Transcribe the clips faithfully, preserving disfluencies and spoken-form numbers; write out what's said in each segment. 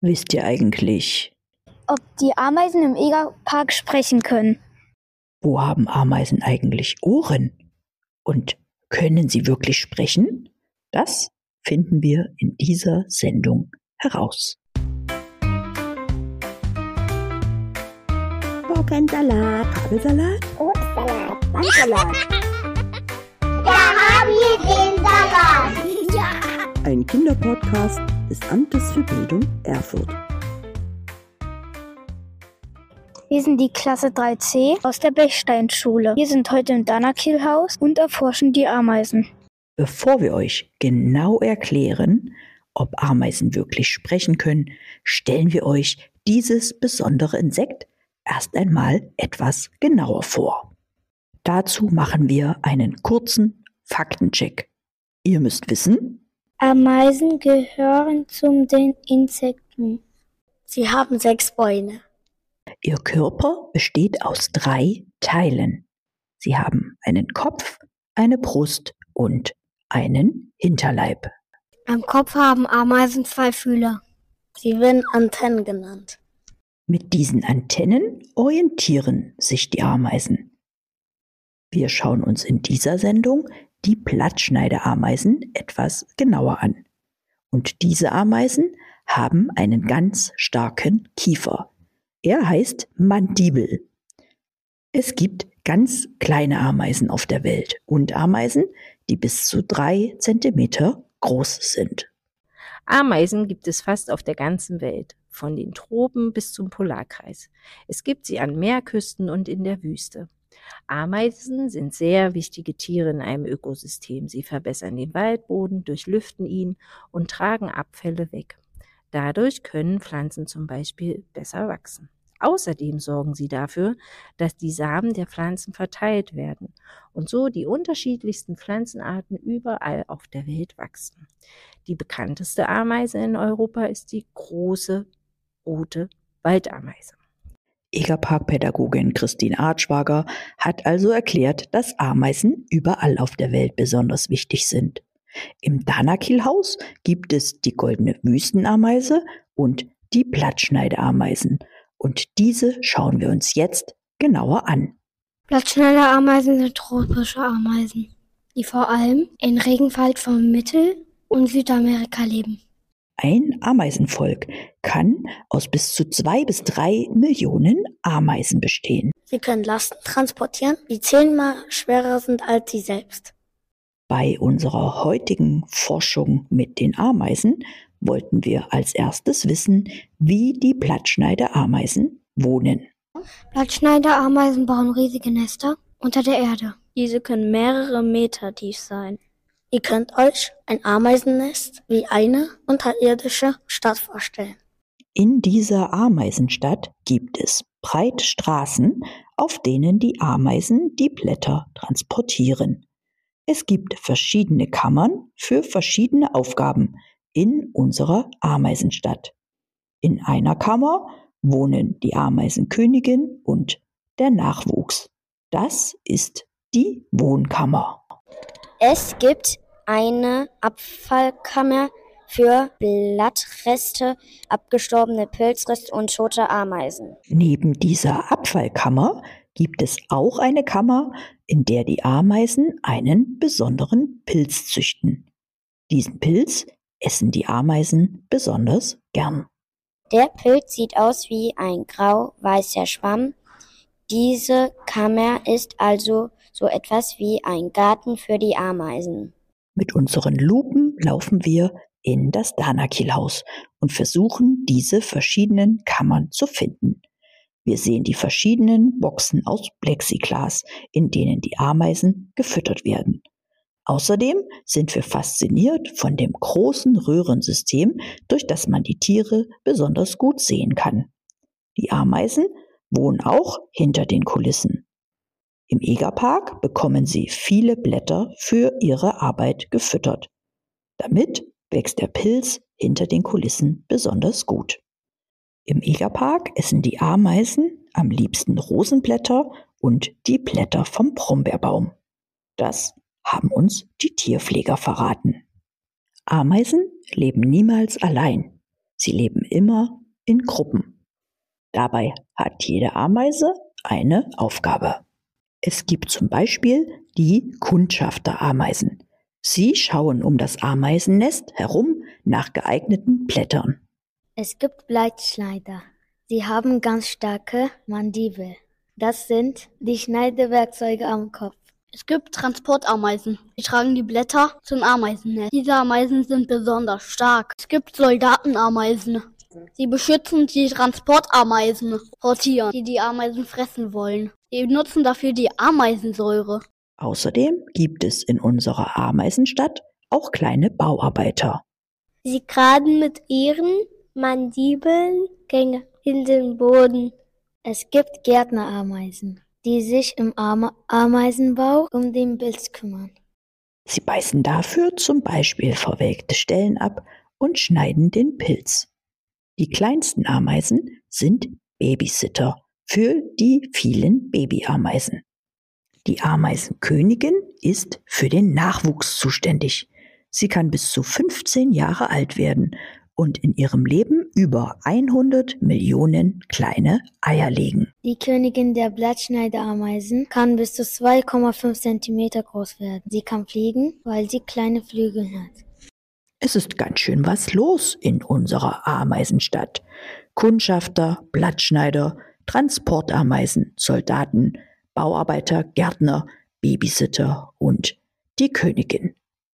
Wisst ihr eigentlich, ob die Ameisen im Egerpark sprechen können? wo haben Ameisen eigentlich Ohren? Und können sie wirklich sprechen? Das finden wir in dieser Sendung heraus. Gurkensalat, Kabelsalat und Salat, Bandsalat. Da haben wir den Salat. Ja. Ein Kinderpodcast des Amtes für Bildung Erfurt. Wir sind die Klasse drei C aus der Bechsteinschule. Wir sind heute im Danakil-Haus und erforschen die Ameisen. Bevor wir euch genau erklären, ob Ameisen wirklich sprechen können, stellen wir euch dieses besondere Insekt erst einmal etwas genauer vor. Dazu machen wir einen kurzen Faktencheck. Ihr müsst wissen, Ameisen gehören zu den Insekten. Sie haben sechs Beine. Ihr Körper besteht aus drei Teilen. Sie haben einen Kopf, eine Brust und einen Hinterleib. Am Kopf haben Ameisen zwei Fühler. Sie werden Antennen genannt. Mit diesen Antennen orientieren sich die Ameisen. Wir schauen uns in dieser Sendung die Blattschneideameisen etwas genauer an. Und diese Ameisen haben einen ganz starken Kiefer. Er heißt Mandibel. Es gibt ganz kleine Ameisen auf der Welt und Ameisen, die bis zu drei Zentimeter groß sind. Ameisen gibt es fast auf der ganzen Welt, von den Tropen bis zum Polarkreis. Es gibt sie an Meerküsten und in der Wüste. Ameisen sind sehr wichtige Tiere in einem Ökosystem. Sie verbessern den Waldboden, durchlüften ihn und tragen Abfälle weg. Dadurch können Pflanzen zum Beispiel besser wachsen. Außerdem sorgen sie dafür, dass die Samen der Pflanzen verteilt werden und so die unterschiedlichsten Pflanzenarten überall auf der Welt wachsen. Die bekannteste Ameise in Europa ist die große rote Waldameise. Egerparkpädagogin Christine Artschwager hat also erklärt, dass Ameisen überall auf der Welt besonders wichtig sind. Im Danakil-Haus gibt es die goldene Wüstenameise und die Blattschneideameisen. Und diese schauen wir uns jetzt genauer an. Blattschneideameisen sind tropische Ameisen, die vor allem in Regenwald von Mittel- und Südamerika leben. Ein Ameisenvolk kann aus bis zu zwei bis drei Millionen Ameisen bestehen. Sie können Lasten transportieren, die zehnmal schwerer sind als sie selbst. Bei unserer heutigen Forschung mit den Ameisen wollten wir als erstes wissen, wie die Blattschneideameisen wohnen. Blattschneideameisen bauen riesige Nester unter der Erde. Diese können mehrere Meter tief sein. Ihr könnt euch ein Ameisennest wie eine unterirdische Stadt vorstellen. In dieser Ameisenstadt gibt es breite Straßen, auf denen die Ameisen die Blätter transportieren. Es gibt verschiedene Kammern für verschiedene Aufgaben in unserer Ameisenstadt. In einer Kammer wohnen die Ameisenkönigin und der Nachwuchs. Das ist die Wohnkammer. Es gibt eine Abfallkammer für Blattreste, abgestorbene Pilzreste und tote Ameisen. Neben dieser Abfallkammer gibt es auch eine Kammer, in der die Ameisen einen besonderen Pilz züchten. Diesen Pilz essen die Ameisen besonders gern. Der Pilz sieht aus wie ein grau-weißer Schwamm. Diese Kammer ist also so etwas wie ein Garten für die Ameisen. Mit unseren Lupen laufen wir in das Danakil-Haus und versuchen, diese verschiedenen Kammern zu finden. Wir sehen die verschiedenen Boxen aus Plexiglas, in denen die Ameisen gefüttert werden. Außerdem sind wir fasziniert von dem großen Röhrensystem, durch das man die Tiere besonders gut sehen kann. Die Ameisen wohnen auch hinter den Kulissen. Im Egerpark bekommen sie viele Blätter für ihre Arbeit gefüttert. Damit wächst der Pilz hinter den Kulissen besonders gut. Im Egerpark essen die Ameisen am liebsten Rosenblätter und die Blätter vom Brombeerbaum. Das haben uns die Tierpfleger verraten. Ameisen leben niemals allein. Sie leben immer in Gruppen. Dabei hat jede Ameise eine Aufgabe. Es gibt zum Beispiel die Kundschafterameisen. Sie schauen um das Ameisennest herum nach geeigneten Blättern. Es gibt Bleitschneider. Sie haben ganz starke Mandibel. Das sind die Schneidewerkzeuge am Kopf. Es gibt Transportameisen. Sie tragen die Blätter zum Ameisennest. Diese Ameisen sind besonders stark. Es gibt Soldatenameisen. Sie beschützen die Transportameisen vor Tieren, die die Ameisen fressen wollen. Sie nutzen dafür die Ameisensäure. Außerdem gibt es in unserer Ameisenstadt auch kleine Bauarbeiter. Sie graben mit ihren Mandibeln Gänge in den Boden. Es gibt Gärtnerameisen, die sich im Ame- Ameisenbau um den Pilz kümmern. Sie beißen dafür zum Beispiel verwelkte Stellen ab und schneiden den Pilz. Die kleinsten Ameisen sind Babysitter für die vielen Babyameisen. Die Ameisenkönigin ist für den Nachwuchs zuständig. Sie kann bis zu fünfzehn Jahre alt werden und in ihrem Leben über hundert Millionen kleine Eier legen. Die Königin der Blattschneiderameisen kann bis zu zwei Komma fünf Zentimeter groß werden. Sie kann fliegen, weil sie kleine Flügel hat. Es ist ganz schön was los in unserer Ameisenstadt. Kundschafter, Blattschneider, Transportameisen, Soldaten, Bauarbeiter, Gärtner, Babysitter und die Königin.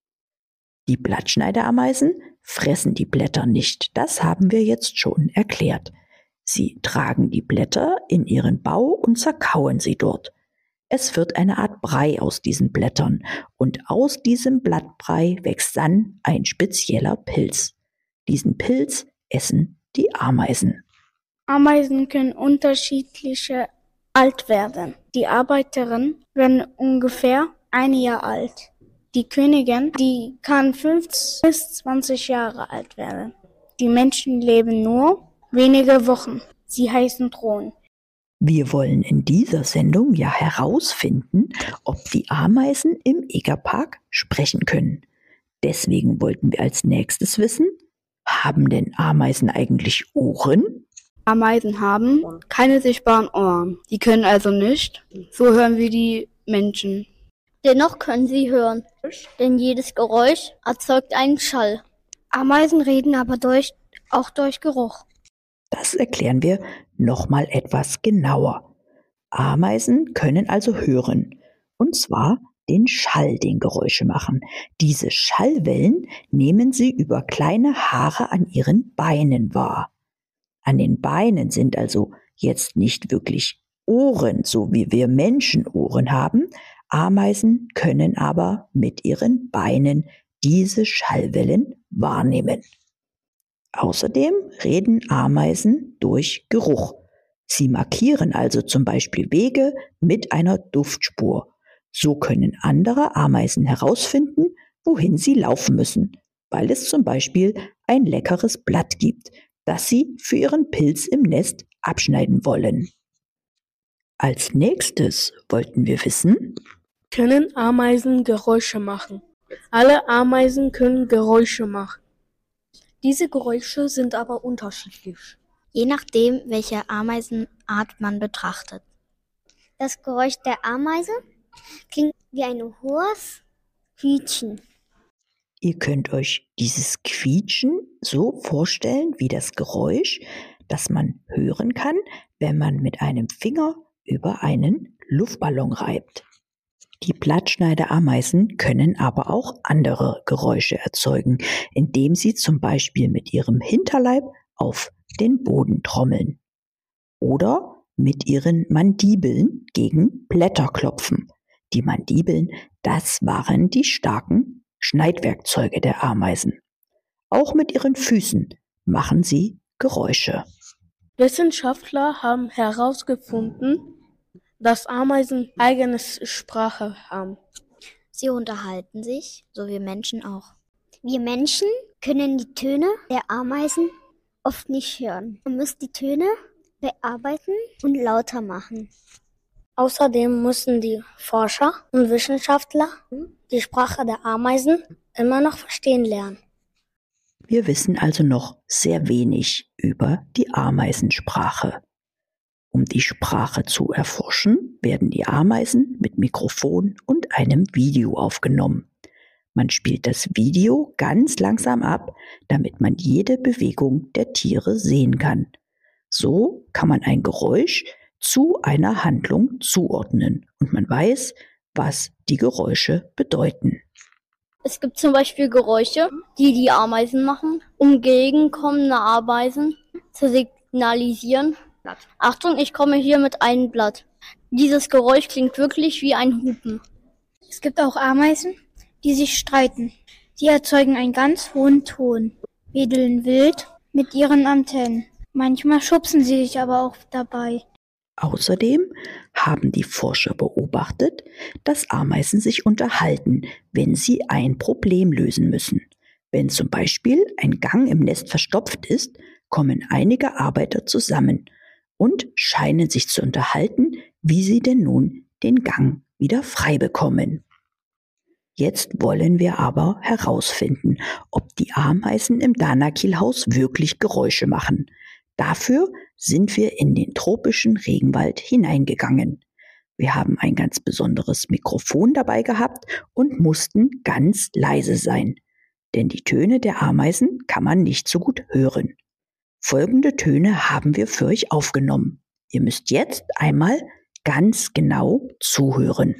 Die Blattschneiderameisen fressen die Blätter nicht, das haben wir jetzt schon erklärt. Sie tragen die Blätter in ihren Bau und zerkauen sie dort. Es wird eine Art Brei aus diesen Blättern und aus diesem Blattbrei wächst dann ein spezieller Pilz. Diesen Pilz essen die Ameisen. Ameisen können unterschiedliche alt werden. Die Arbeiterinnen werden ungefähr ein Jahr alt. Die Königin, die kann fünfzehn bis zwanzig Jahre alt werden. Die Menschen leben nur wenige Wochen. Sie heißen Drohnen. Wir wollen in dieser Sendung ja herausfinden, ob die Ameisen im Egerpark sprechen können. Deswegen wollten wir als nächstes wissen, haben denn Ameisen eigentlich Ohren? Ameisen haben keine sichtbaren Ohren. Die können also nicht so hören wie die Menschen. Dennoch können sie hören, denn jedes Geräusch erzeugt einen Schall. Ameisen reden aber durch, auch durch Geruch. Das erklären wir nochmal etwas genauer. Ameisen können also hören, und zwar den Schall, den Geräusche machen. Diese Schallwellen nehmen sie über kleine Haare an ihren Beinen wahr. An den Beinen sind also jetzt nicht wirklich Ohren, so wie wir Menschen Ohren haben. Ameisen können aber mit ihren Beinen diese Schallwellen wahrnehmen. Außerdem reden Ameisen durch Geruch. Sie markieren also zum Beispiel Wege mit einer Duftspur. So können andere Ameisen herausfinden, wohin sie laufen müssen, weil es zum Beispiel ein leckeres Blatt gibt, das sie für ihren Pilz im Nest abschneiden wollen. Als nächstes wollten wir wissen, können Ameisen Geräusche machen? Alle Ameisen können Geräusche machen. Diese Geräusche sind aber unterschiedlich. Je nachdem, welche Ameisenart man betrachtet. Das Geräusch der Ameise klingt wie ein hohes Quietschen. Ihr könnt euch dieses Quietschen so vorstellen wie das Geräusch, das man hören kann, wenn man mit einem Finger über einen Luftballon reibt. Die Blattschneiderameisen können aber auch andere Geräusche erzeugen, indem sie zum Beispiel mit ihrem Hinterleib auf den Boden trommeln oder mit ihren Mandibeln gegen Blätter klopfen. Die Mandibeln, das waren die starken Schneidwerkzeuge der Ameisen. Auch mit ihren Füßen machen sie Geräusche. Wissenschaftler haben herausgefunden, dass Ameisen eigene Sprache haben. Sie unterhalten sich, so wie Menschen auch. Wir Menschen können die Töne der Ameisen oft nicht hören. Man muss die Töne bearbeiten und lauter machen. Außerdem müssen die Forscher und Wissenschaftler die Sprache der Ameisen immer noch verstehen lernen. Wir wissen also noch sehr wenig über die Ameisensprache. Um die Sprache zu erforschen, werden die Ameisen mit Mikrofon und einem Video aufgenommen. Man spielt das Video ganz langsam ab, damit man jede Bewegung der Tiere sehen kann. So kann man ein Geräusch zu einer Handlung zuordnen und man weiß, was die Geräusche bedeuten. Es gibt zum Beispiel Geräusche, die die Ameisen machen, um gegenkommende Ameisen zu signalisieren. Achtung, ich komme hier mit einem Blatt. Dieses Geräusch klingt wirklich wie ein Hupen. Es gibt auch Ameisen, die sich streiten. Sie erzeugen einen ganz hohen Ton, wedeln wild mit ihren Antennen. Manchmal schubsen sie sich aber auch dabei. Außerdem haben die Forscher beobachtet, dass Ameisen sich unterhalten, wenn sie ein Problem lösen müssen. Wenn zum Beispiel ein Gang im Nest verstopft ist, kommen einige Arbeiter zusammen und scheinen sich zu unterhalten, wie sie denn nun den Gang wieder frei bekommen. Jetzt wollen wir aber herausfinden, ob die Ameisen im Danakil-Haus wirklich Geräusche machen. Dafür sind wir in den tropischen Regenwald hineingegangen. Wir haben ein ganz besonderes Mikrofon dabei gehabt und mussten ganz leise sein, denn die Töne der Ameisen kann man nicht so gut hören. Folgende Töne haben wir für euch aufgenommen. Ihr müsst jetzt einmal ganz genau zuhören.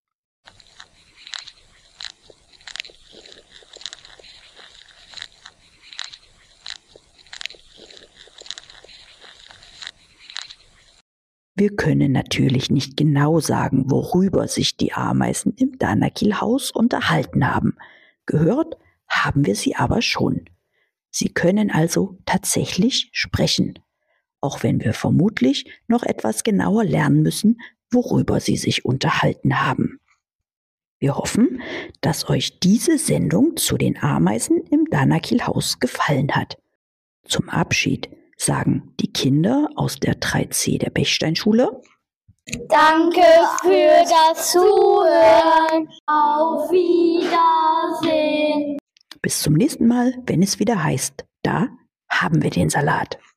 Wir können natürlich nicht genau sagen, worüber sich die Ameisen im Danakil-Haus unterhalten haben. Gehört haben wir sie aber schon. Sie können also tatsächlich sprechen, auch wenn wir vermutlich noch etwas genauer lernen müssen, worüber sie sich unterhalten haben. Wir hoffen, dass euch diese Sendung zu den Ameisen im Danakil-Haus gefallen hat. Zum Abschied sagen die Kinder aus der drei C der Bechsteinschule: Danke für das Zuhören. Auf Wiedersehen. Bis zum nächsten Mal, wenn es wieder heißt, da haben wir den Salat.